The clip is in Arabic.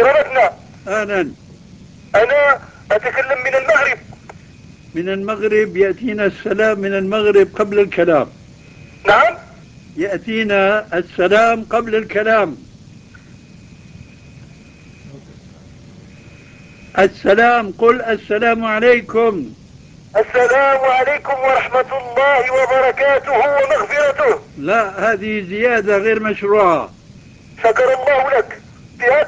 جربتنا. أهلا. أنا أتكلم من المغرب. من المغرب يأتينا السلام من المغرب قبل الكلام. نعم. يأتينا السلام قبل الكلام. السلام، قل السلام عليكم. السلام عليكم ورحمة الله وبركاته ومغفرته. لا، هذه زيادة غير مشروعة. شكر الله لك. في هذا